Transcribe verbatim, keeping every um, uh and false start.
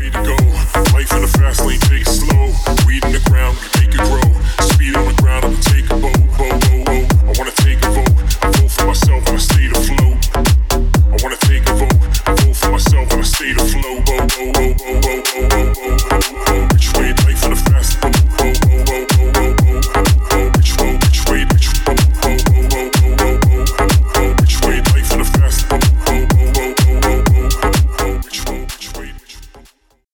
ready to go. Life in the fast lane, take it slow. Weed in the ground, we make it grow. Speed on the ground, I'm